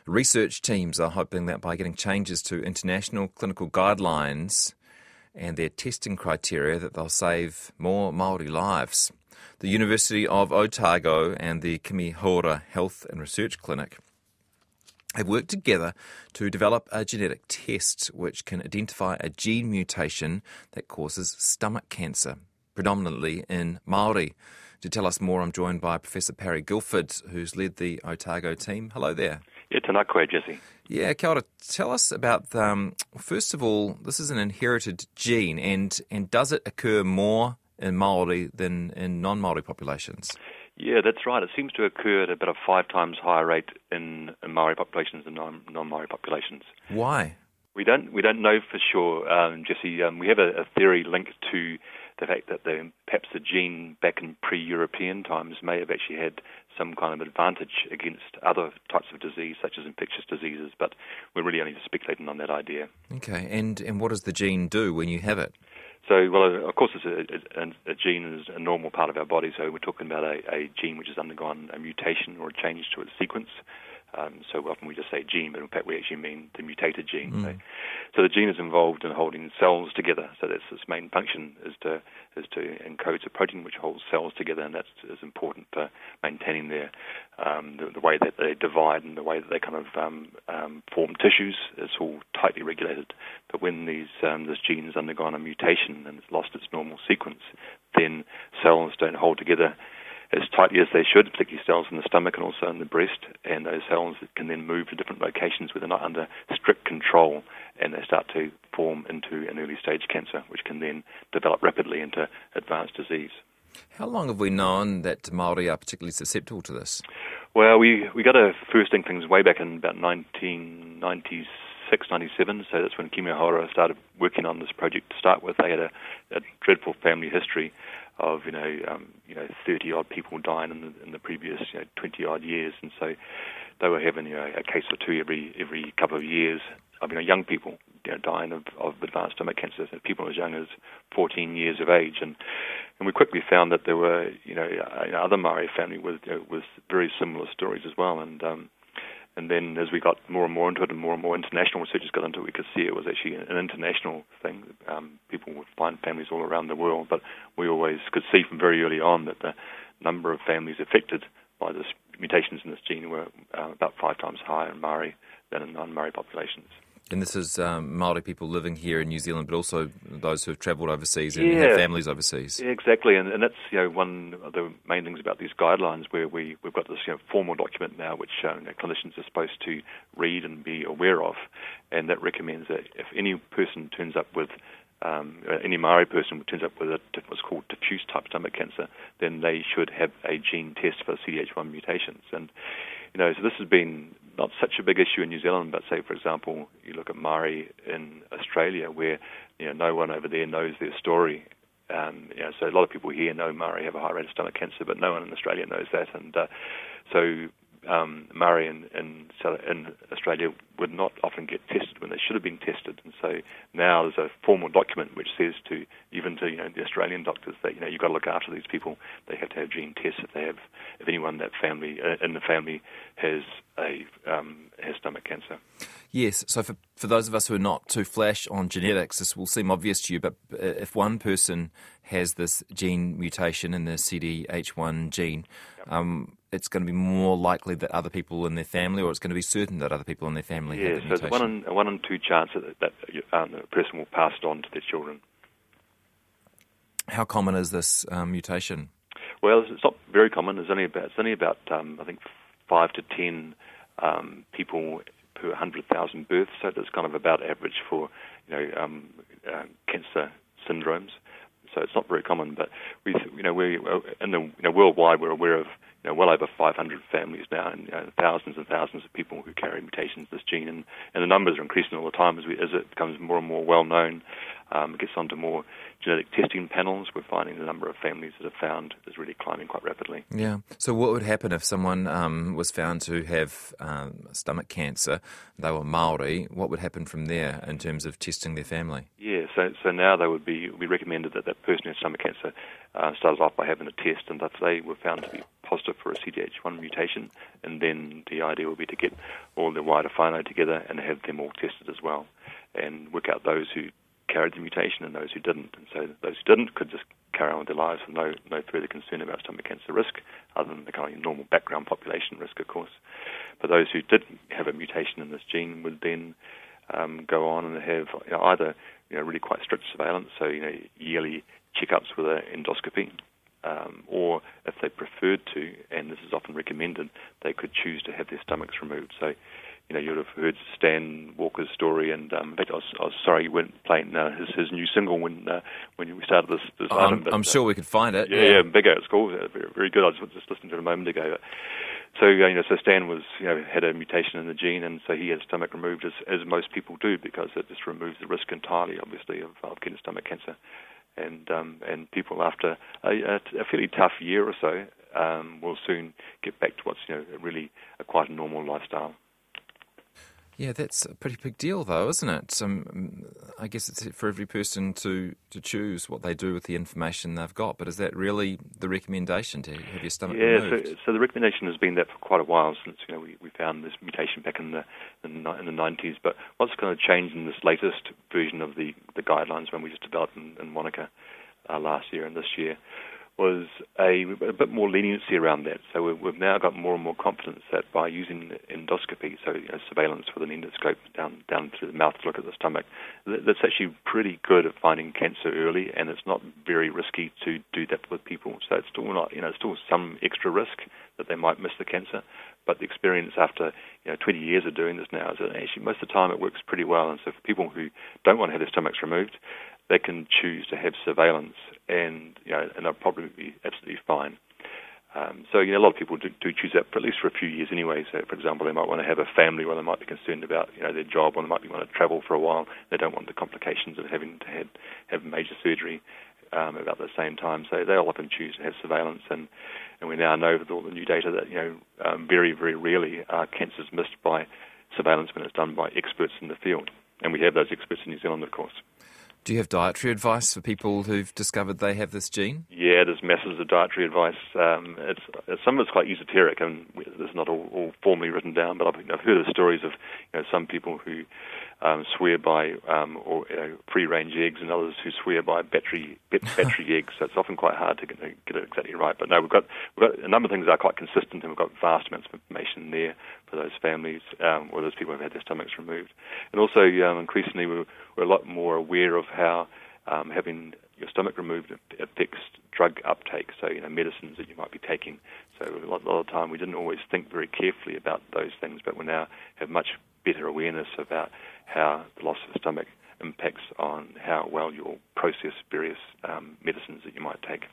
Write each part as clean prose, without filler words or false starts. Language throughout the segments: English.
Research teams are hoping that by getting changes to international clinical guidelines and their testing criteria that they'll save more Māori lives. The University of Otago and the Kimihora Health and Research Clinic have worked together to develop a genetic test which can identify a gene mutation that causes stomach cancer, predominantly in Māori. To tell us more, I'm joined by Professor Parry Guilford, who's led the Otago team. Hello there. Yeah, tēnā koe, Jesse. Yeah, kia ora. Tell us about, first of all, this is an inherited gene, and does it occur more in Māori than in non-Māori populations? Yeah, that's right. It seems to occur at about a 5 times higher rate in Māori populations than non-Māori populations. Why? We don't know for sure, Jesse. We have a theory linked to the fact that perhaps the gene back in pre-European times may have actually had some kind of advantage against other types of disease, such as infectious diseases, but we're really only speculating on that idea. Okay, and what does the gene do when you have it? So, well, of course, a gene is a normal part of our body, so we're talking about a gene which has undergone a mutation or a change to its sequence. So often we just say gene, but in fact we actually mean the mutated gene. So the gene is involved in holding cells together. So that's its main function, is to encode a protein which holds cells together, and that is important for maintaining the way that they divide and the way that they kind of form tissues. It's all tightly regulated. But when this gene has undergone a mutation and it's lost its normal sequence, then cells don't hold together as tightly as they should, particularly cells in the stomach and also in the breast, and those cells can then move to different locations where they're not under strict control, and they start to form into an early stage cancer, which can then develop rapidly into advanced disease. How long have we known that Māori are particularly susceptible to this? Well, we got our first inklings way back in about 1996, 97, so that's when Kimihora started working on this project to start with. They had a dreadful family history of 30-odd people dying in the previous 20-odd years, and so they were having a case or two every couple of years of young people dying of advanced stomach cancer, people as young as 14 years of age, and we quickly found that there were other Māori family with very similar stories as well, and then as we got more and more into it and more international researchers got into it, we could see it was actually an international thing. People would find families all around the world, but we always could see from very early on that the number of families affected by this mutations in this gene were about 5 times higher in Māori than in non-Māori populations. And this is Māori people living here in New Zealand, but also those who have travelled overseas and have families overseas. Yeah, exactly, and that's one of the main things about these guidelines, where we've got this formal document now which clinicians are supposed to read and be aware of, and that recommends that if any person turns up with any Māori person turns up with what's called diffuse type stomach cancer, then they should have a gene test for CDH1 mutations. And so this has been not such a big issue in New Zealand, but say, for example, you look at Māori in Australia, where no one over there knows their story. So a lot of people here know Māori have a high rate of stomach cancer, but no one in Australia knows that. And so Māori in Australia would not often get tested when they should have been tested, and so now there's a formal document which says to the Australian doctors that you've got to look after these people. They have to have gene tests if anyone in that family in the family has stomach cancer. Yes, so for those of us who are not too flash on genetics, this will seem obvious to you, but if one person has this gene mutation in the CDH1 gene, it's going to be more likely that other people in their family, or it's going to be certain that other people in their family have that mutation. So it's a 1 in 2 chance that the person will pass it on to their children. How common is this mutation? Well, it's not very common. It's only about I think 5 to 10 people per 100,000 births. So that's kind of about average for cancer syndromes. So it's not very common, but we worldwide we're aware of well over 500 families now, and thousands and thousands of people who carry mutations of this gene, and the numbers are increasing all the time as it becomes more and more well known. It gets onto more genetic testing panels. We're finding the number of families that are found is really climbing quite rapidly. Yeah. So what would happen if someone was found to have stomach cancer, they were Māori, what would happen from there in terms of testing their family? Yeah, so now they would be recommended that person who has stomach cancer started off by having a test, and if they were found to be positive for a CDH1 mutation, and then the idea would be to get all the wider whānau together and have them all tested as well, and work out those who carried the mutation and those who didn't. And so those who didn't could just carry on with their lives with no further concern about stomach cancer risk, other than the kind of normal background population risk, of course. But those who did have a mutation in this gene would then go on and have either really quite strict surveillance, so yearly checkups with an endoscopy, or if they preferred to, and this is often recommended, they could choose to have their stomachs removed. So you would have heard Stan Walker's story, and in fact, I was sorry you weren't playing his new single when we started this item. But, I'm sure we could find it. Yeah, Bigger. It's called very, very good. I was just listening to it a moment ago. So so Stan was had a mutation in the gene, and so he had his stomach removed, as most people do, because it just removes the risk entirely, obviously, of getting stomach cancer. And people after a fairly tough year or so will soon get back to what's really quite a normal lifestyle. Yeah, that's a pretty big deal, though, isn't it? I guess it's for every person to choose what they do with the information they've got. But is that really the recommendation, to have your stomach removed? Yeah, so the recommendation has been that for quite a while, since we found this mutation back in the 90s. But what's going to change in this latest version of the guidelines, when we just developed in Wanaka last year and this year, was a bit more leniency around that. So we've now got more and more confidence that by using endoscopy, so surveillance with an endoscope down through the mouth to look at the stomach, that's actually pretty good at finding cancer early, and it's not very risky to do that with people. So it's still not, still some extra risk that they might miss the cancer, but the experience after 20 years of doing this now is that actually most of the time it works pretty well. And so for people who don't want to have their stomachs removed, they can choose to have surveillance, and they'll probably be absolutely fine. So a lot of people do choose that, for at least for a few years anyway. So, for example, they might want to have a family, or they might be concerned about their job, or they might want to travel for a while. They don't want the complications of having to have major surgery about the same time. So they'll often choose to have surveillance, and we now know with all the new data that very, very rarely are cancers missed by surveillance when it's done by experts in the field. And we have those experts in New Zealand, of course. Do you have dietary advice for people who've discovered they have this gene? Yeah, there's masses of dietary advice. Some of it's quite esoteric, and it's not all formally written down, but I've heard of stories of some people who swear by free-range eggs, and others who swear by battery eggs. So it's often quite hard to get it exactly right. But no, we've got a number of things that are quite consistent, and we've got vast amounts of information there for those families or those people who've had their stomachs removed. And also, increasingly, we're a lot more aware of how having your stomach removed affects drug uptake, so medicines that you might be taking. So a lot of the time we didn't always think very carefully about those things, but we now have much better awareness about how the loss of the stomach impacts on how well you'll process various medicines that you might take.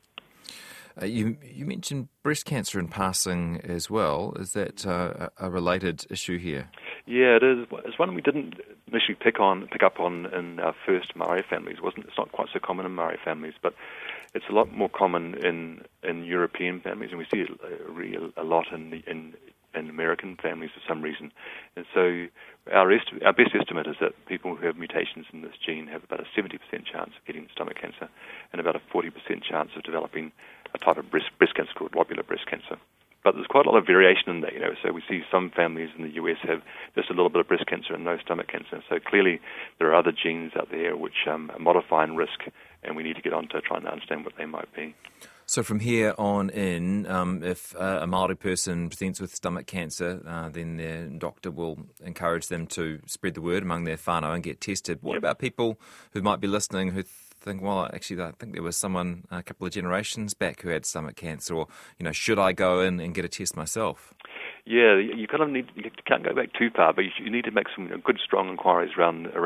You mentioned breast cancer in passing as well. Is that a related issue here? Yeah, it is. It's one we didn't initially pick up on in our first Maori families. It's not quite so common in Maori families, but it's a lot more common in European families, and we see it a lot in American families for some reason. And so our best estimate is that people who have mutations in this gene have about a 70% chance of getting stomach cancer, and about a 40% chance of developing a type of breast cancer called lobular breast cancer. But there's quite a lot of variation in that, So we see some families in the US have just a little bit of breast cancer and no stomach cancer. So clearly there are other genes out there which are modifying risk, and we need to get on to trying to understand what they might be. So from here on in, if a Māori person presents with stomach cancer, then their doctor will encourage them to spread the word among their whānau and get tested. What about people who might be listening who think, well, actually, I think there was someone a couple of generations back who had stomach cancer, or, should I go in and get a test myself? Yeah, you can't go back too far, but you need to make some good, strong inquiries around the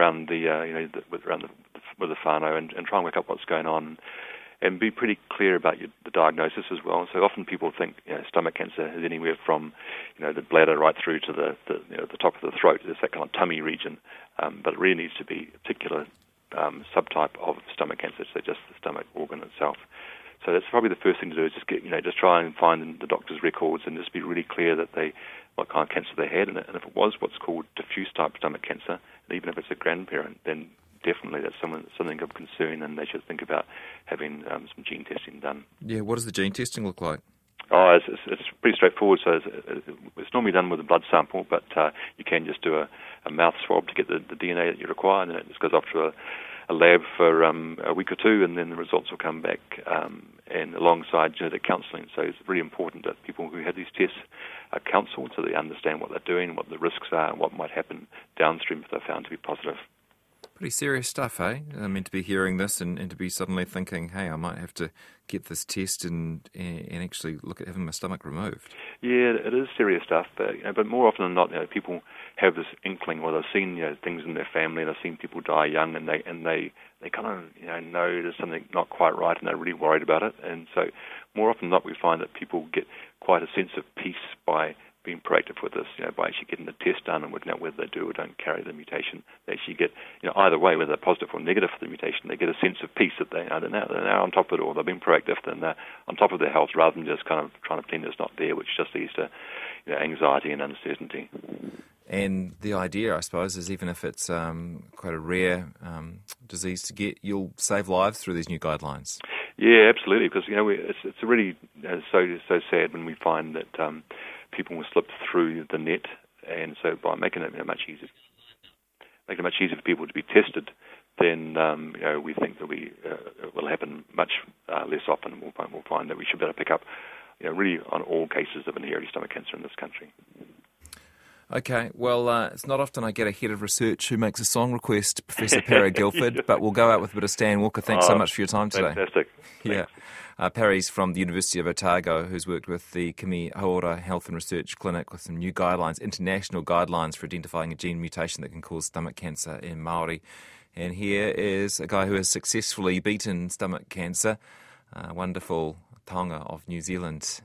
whānau and try and work out what's going on, and be pretty clear about the diagnosis as well. So often people think stomach cancer is anywhere from the bladder right through to the top of the throat. It's that kind of tummy region, but it really needs to be a particular subtype of stomach cancer, so just the stomach organ itself. So that's probably the first thing to do, is just try and find the doctor's records and just be really clear that what kind of cancer they had, and if it was what's called diffuse type stomach cancer, and even if it's a grandparent, then definitely that's something of concern, and they should think about having some gene testing done. Yeah, what does the gene testing look like? Oh, it's pretty straightforward. So it's normally done with a blood sample, but you can just do a mouth swab to get the DNA that you require, and then it just goes off to a lab for a week or two, and then the results will come back, and alongside genetic counselling. So it's really important that people who have these tests are counselled so they understand what they're doing, what the risks are, and what might happen downstream if they're found to be positive. Pretty serious stuff, eh? I mean, to be hearing this and to be suddenly thinking, hey, I might have to get this test and actually look at having my stomach removed. Yeah, it is serious stuff, but more often than not, people have this inkling, or they've seen things in their family, and they've seen people die young, and they kind of know there's something not quite right, and they're really worried about it. And so, more often than not, we find that people get quite a sense of peace by being proactive with this, by actually getting the test done and working out whether they do or don't carry the mutation. They actually get, either way, whether they're positive or negative for the mutation, they get a sense of peace that they're now on top of it, or they've been proactive, and they're on top of their health, rather than just kind of trying to pretend it's not there, which just leads to anxiety and uncertainty. And the idea, I suppose, is even if it's quite a rare disease to get, you'll save lives through these new guidelines. Yeah, absolutely, because it's really so sad when we find that people will slip through the net, and so by making it much easier for people to be tested, then we think that it will happen much less often. We'll find that we should be able to pick up really on all cases of inherited stomach cancer in this country. Okay, well, it's not often I get a head of research who makes a song request, Professor Parry Guilford, but we'll go out with a bit of Stan Walker. Thanks so much for your time today. Fantastic. Yeah. Parry's from the University of Otago, who's worked with the Kimi Haora Health and Research Clinic with some new guidelines, international guidelines for identifying a gene mutation that can cause stomach cancer in Māori. And here is a guy who has successfully beaten stomach cancer, wonderful taonga of New Zealand,